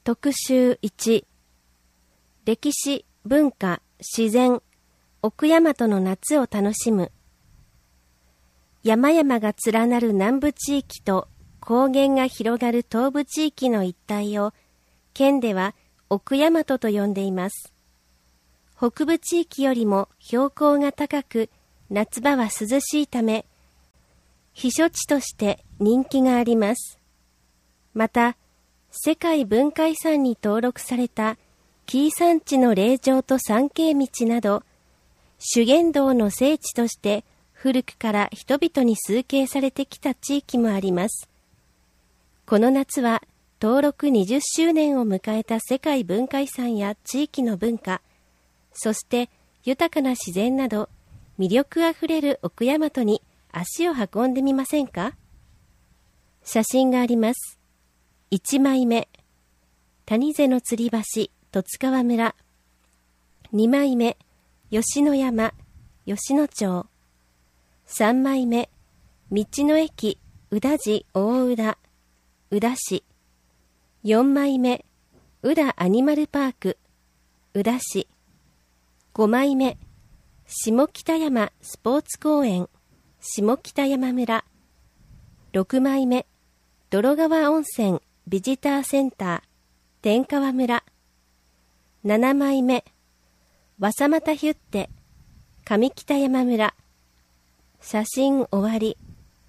特集1、歴史、文化、自然、奥大和の夏を楽しむ。山々が連なる南部地域と高原が広がる東部地域の一帯を、県では奥大和と呼んでいます。北部地域よりも標高が高く、夏場は涼しいため、避暑地として人気があります。また、世界文化遺産に登録された紀伊山地の霊場と参詣道など、修験道の聖地として古くから人々に崇敬されてきた地域もあります。この夏は登録20周年を迎えた世界文化遺産や地域の文化、そして豊かな自然など魅力あふれる奥大和に足を運んでみませんか？写真があります。1枚目、谷瀬の吊り橋、十津川村。2枚目、吉野山、吉野町。3枚目、道の駅、宇田寺大宇田、宇田市。4枚目、宇田アニマルパーク、宇田市。5枚目、下北山スポーツ公園、下北山村。6枚目、泥川温泉ビジターセンター、天川村。7枚目、和佐又ヒュッテ、上北山村。写真終わり。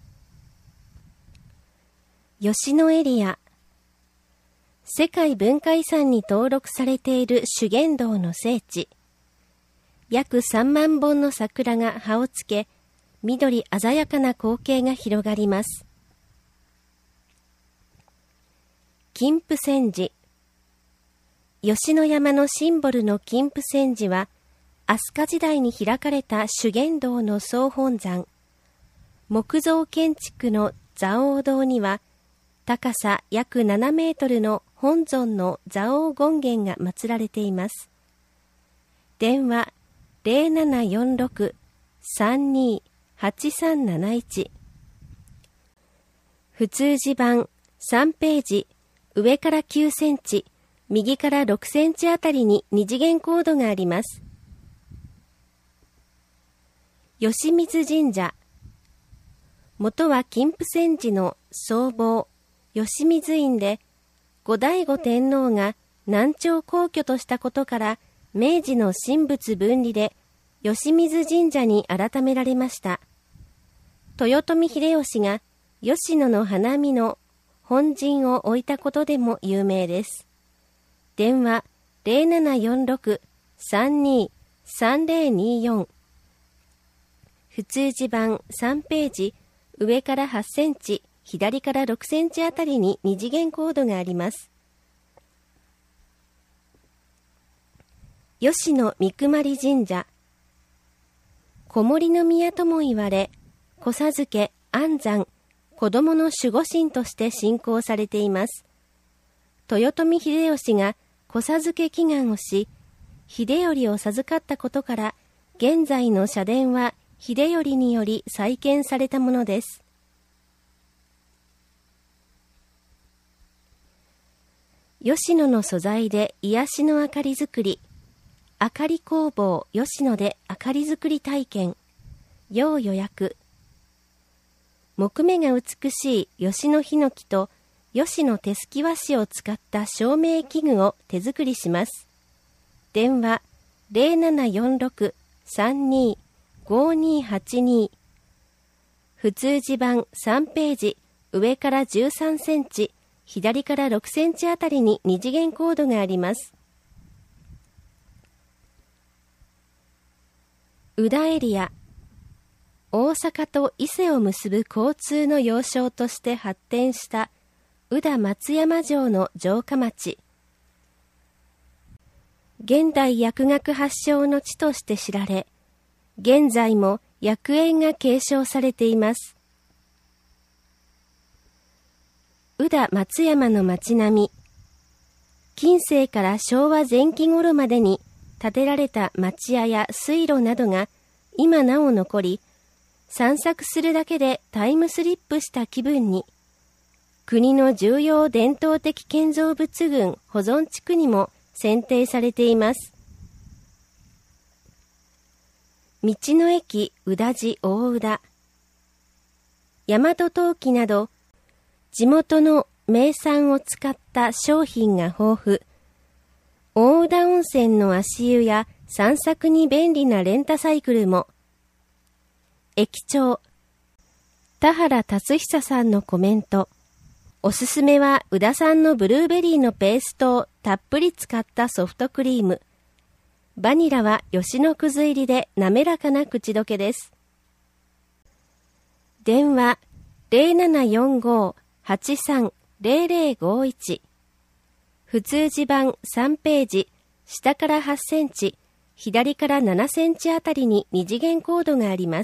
吉野エリア。世界文化遺産に登録されている修験道の聖地。約3万本の桜が葉をつけ、緑鮮やかな光景が広がります。金峰山寺。吉野山のシンボルの金峰山寺は、飛鳥時代に開かれた修験道の総本山。木造建築の蔵王堂には、高さ約7メートルの本尊の蔵王権現が祀られています。電話0746-328371。普通字版3ページ、上から9センチ、右から6センチあたりに2次元コードがあります。吉水神社。元は金峰山寺の僧帽、吉水院で、後醍醐天皇が南朝皇居としたことから、明治の神仏分離で、吉水神社に改められました。豊臣秀吉が、吉野の花見の本陣を置いたことでも有名です。電話0746-323024。普通字版3ページ、上から8センチ、左から6センチあたりに2次元コードがあります。吉野三熊神社。小森宮とも言われ、子授け、安産、子供の守護神として信仰されています。豊臣秀吉が子授け祈願をし、秀頼を授かったことから、現在の社殿は秀頼により再建されたものです。吉野の素材で癒しの明かり作り。明かり工房吉野で明かり作り体験。要予約。木目が美しい吉野ヒノキと吉野手すき和紙を使った照明器具を手作りします。電話0746-325282。普通字版3ページ、上から13センチ、左から6センチあたりに2次元コードがあります。宇田エリア。大阪と伊勢を結ぶ交通の要衝として発展した宇田松山城の城下町。現代薬学発祥の地として知られ、現在も薬園が継承されています。宇田松山の町並み。近世から昭和前期頃までに建てられた町屋や水路などが今なお残り、散策するだけでタイムスリップした気分に、 国の重要伝統的建造物群保存地区にも選定されています。道の駅宇田寺大宇田、大和陶器など地元の名産を使った商品が豊富。大宇田温泉の足湯や散策に便利なレンタサイクルも。駅長田原達久さんのコメント。おすすめは宇田産のブルーベリーのペーストをたっぷり使ったソフトクリーム。バニラは吉野くず入りで滑らかな口どけです。電話 0745-830051。普通字版3ページ、下から8センチ、左から7センチあたりに2次元コードがあります。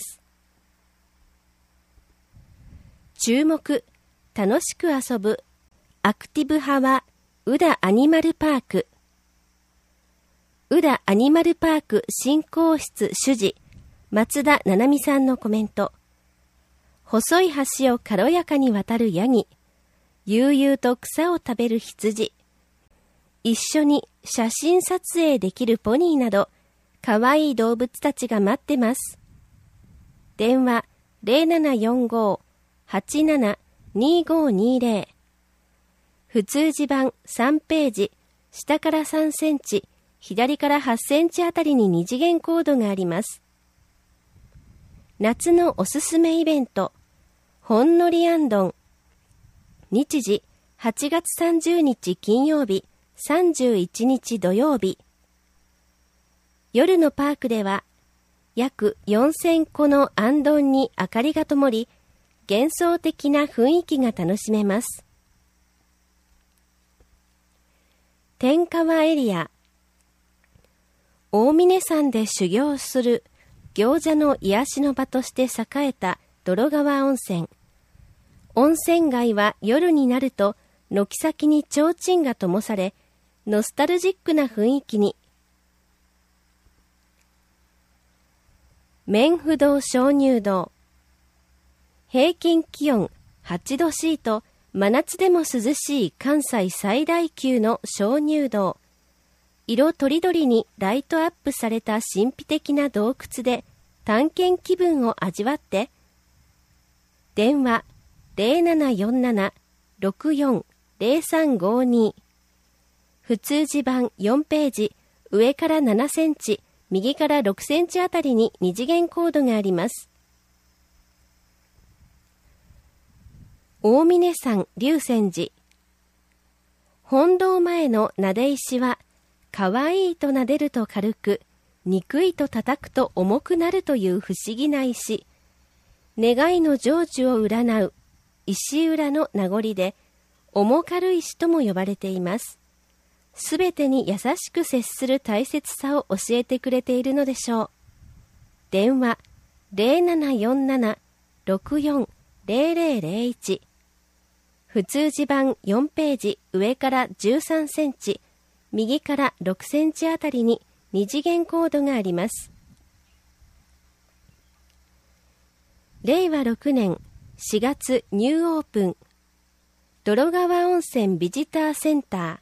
注目、楽しく遊ぶ、アクティブ派は、宇田アニマルパーク。宇田アニマルパーク振興室主事、松田七海さんのコメント。細い橋を軽やかに渡るヤギ、悠々と草を食べる羊、一緒に写真撮影できるポニーなど、かわいい動物たちが待ってます。電話 0745-872520。普通字版3ページ、下から3センチ、左から8センチあたりに2次元コードがあります。夏のおすすめイベント、ほんのりあんどん。日時、8月30日金曜日、31日土曜日。夜のパークでは、約4000個のあんどんに明かりが灯り、幻想的な雰囲気が楽しめます。天川エリア。大峰山で修行する行者の癒しの場として栄えた泥川温泉。温泉街は夜になると軒先に提灯が灯され、ノスタルジックな雰囲気に。麺不動鍾乳洞。平均気温8度 C と真夏でも涼しい関西最大級の鍾乳洞。色とりどりにライトアップされた神秘的な洞窟で探検気分を味わって。電話 0747-640352。普通字版4ページ、上から7センチ、右から6センチあたりに2次元コードがあります。大峰山龍泉寺。本堂前のなで石は、かわいいと撫でると軽く、憎いと叩くと重くなるという不思議な石。願いの成就を占う石浦の名残で、重軽石とも呼ばれています。すべてに優しく接する大切さを教えてくれているのでしょう。電話 0747-640001。普通字版4ページ、上から13センチ、右から6センチあたりに2次元コードがあります。令和6年4月ニューオープン、泥川温泉ビジターセンター。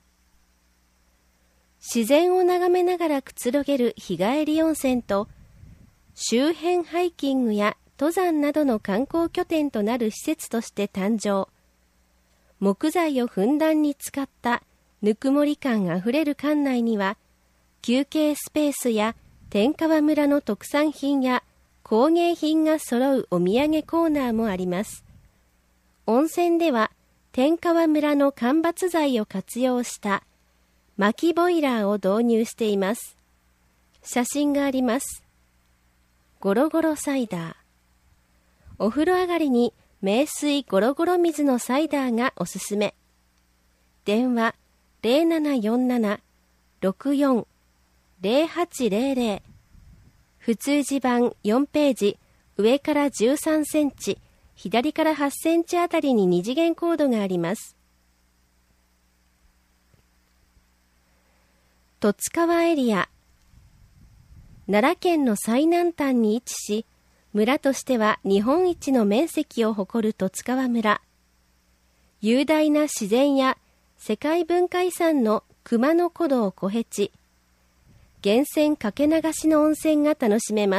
自然を眺めながらくつろげる日帰り温泉と、周辺ハイキングや登山などの観光拠点となる施設として誕生。木材をふんだんに使ったぬくもり感あふれる館内には、休憩スペースや天川村の特産品や工芸品が揃うお土産コーナーもあります。温泉では天川村の間伐材を活用した薪ボイラーを導入しています。写真があります。ゴロゴロサイダー。お風呂上がりに名水ゴロゴロ水のサイダーがおすすめ。電話 0747-640800。普通字版4ページ、上から13センチ、左から8センチあたりに2次元コードがあります。十津川エリア。奈良県の最南端に位置し、村としては日本一の面積を誇る十津川村。 雄大な自然や世界文化遺産の熊野古道小辺地、源泉かけ流しの温泉が楽しめます。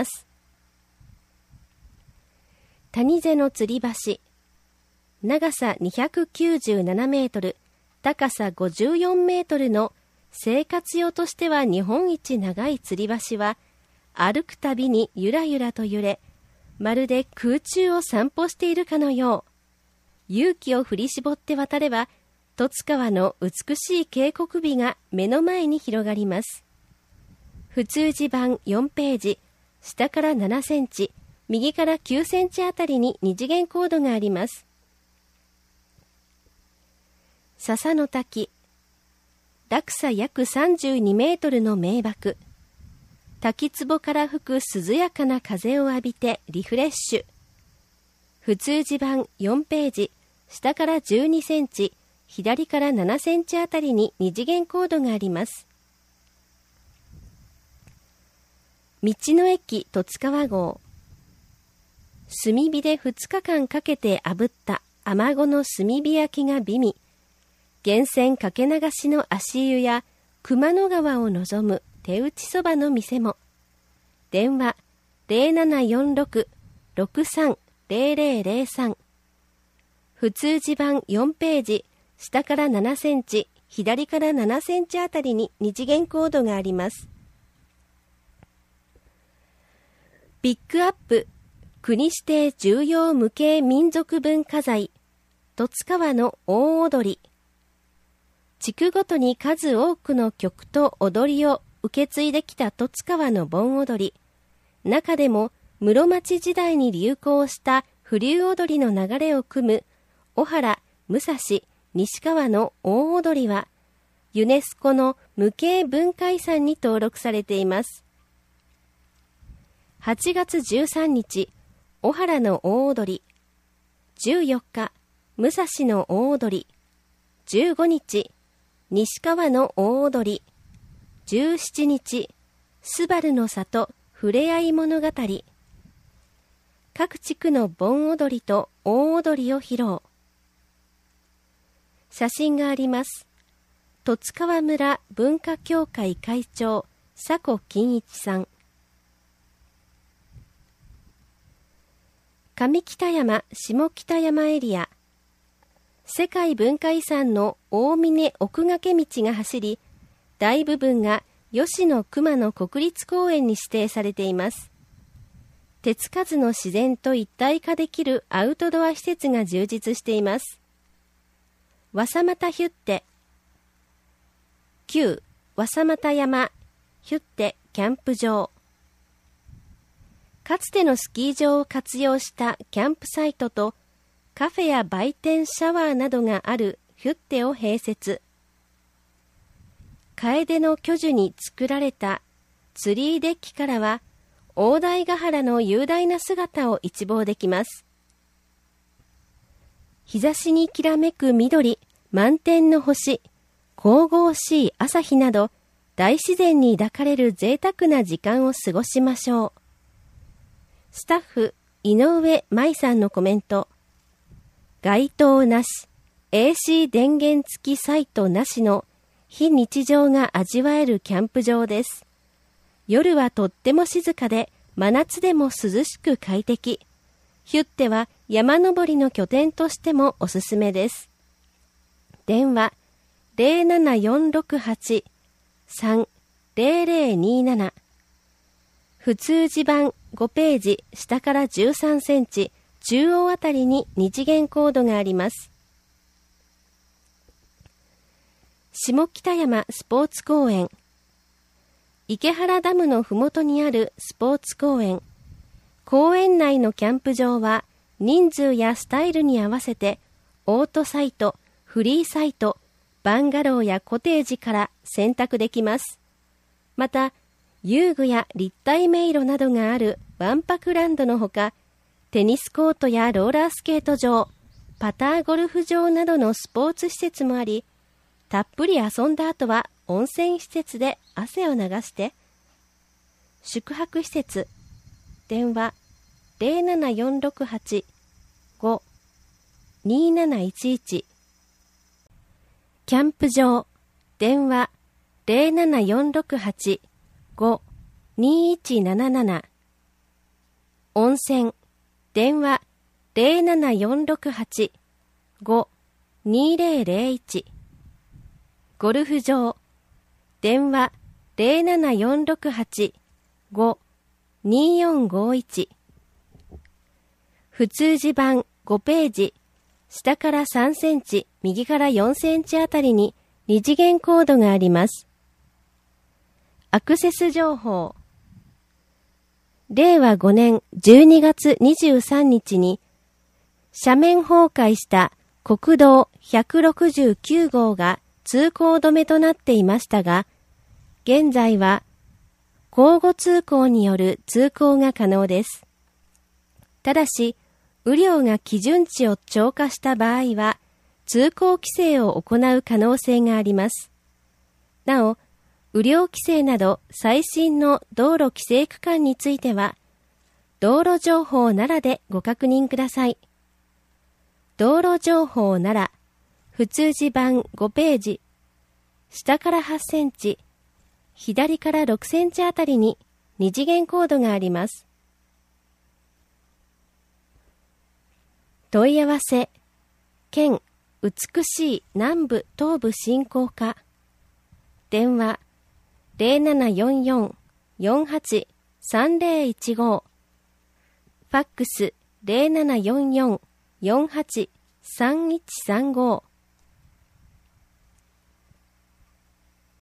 谷瀬の吊り橋、長さ297メートル、高さ54メートルの生活用としては日本一長い吊り橋は、歩くたびにゆらゆらと揺れ、まるで空中を散歩しているかのよう。勇気を振り絞って渡れば、十津川の美しい渓谷美が目の前に広がります。普通地版4ページ、下から7センチ、右から9センチあたりに二次元コードがあります。笹の滝、落差約32メートルの名瀑。滝壺から吹く涼やかな風を浴びてリフレッシュ。普通地版4ページ、下から12センチ、左から7センチあたりに二次元コードがあります。道の駅十津川号。炭火で2日間かけて炙ったアマゴの炭火焼きが美味。源泉かけ流しの足湯や熊野川を望む手打ちそばの店も。電話 0746-630003。普通地版4ページ、下から7センチ、左から7センチあたりに二次元コードがあります。ピックアップ、国指定重要無形民族文化財、十津川の大踊り。地区ごとに数多くの曲と踊りを受け継いできた十津川の盆踊り。中でも室町時代に流行した風流踊りの流れを組む小原、武蔵、西川の大踊りはユネスコの無形文化遺産に登録されています。8月13日、小原の大踊り。14日、武蔵の大踊り。15日、西川の大踊り。17日、スバルの里ふれあい物語。各地区の盆踊りと大踊りを披露。写真があります。十津川村文化協会会長、佐古金一さん。上北山・下北山エリア。世界文化遺産の大峰奥掛道が走り、大部分が吉野熊野国立公園に指定されています。手つかずの自然と一体化できるアウトドア施設が充実しています。和佐又ヒュッテ、旧和佐又山ヒュッテキャンプ場。かつてのスキー場を活用したキャンプサイトとカフェや売店シャワーなどがあるヒュッテを併設。楓の巨樹に作られたツリーデッキからは大台ヶ原の雄大な姿を一望できます。日差しにきらめく緑、満天の星、神々しい朝日など大自然に抱かれる贅沢な時間を過ごしましょう。スタッフ井上舞さんのコメント。街灯なし、AC 電源付きサイトなしの非日常が味わえるキャンプ場です。夜はとっても静かで、真夏でも涼しく快適。ヒュッテは山登りの拠点としてもおすすめです。電話 07468-30027。普通地版5ページ、下から13センチ、中央あたりに二次元コードがあります。下北山スポーツ公園。池原ダムのふもとにあるスポーツ公園。公園内のキャンプ場は人数やスタイルに合わせてオートサイト、フリーサイト、バンガローやコテージから選択できます。また、遊具や立体迷路などがあるわんぱくランドのほか、テニスコートやローラースケート場、パターゴルフ場などのスポーツ施設もあり、たっぷり遊んだ後は温泉施設で汗を流して、宿泊施設、電話 07468-5-2711 キャンプ場、電話 07468-5-2177。温泉、電話 07468-5-2001。ゴルフ場、電話 07468-5-2451。普通字盤5ページ、下から3センチ、右から4センチあたりに2次元コードがあります。アクセス情報。令和5年12月23日に斜面崩壊した国道169号が通行止めとなっていましたが、現在は交互通行による通行が可能です。ただし、雨量が基準値を超過した場合は、通行規制を行う可能性があります。なお、雨量規制など最新の道路規制区間については、道路情報ならでご確認ください。道路情報なら、普通字盤5ページ、下から8センチ、左から6センチあたりに2次元コードがあります。問い合わせ、県美しい南部東部振興課、電話 0744-483015、ファックス 0744-483135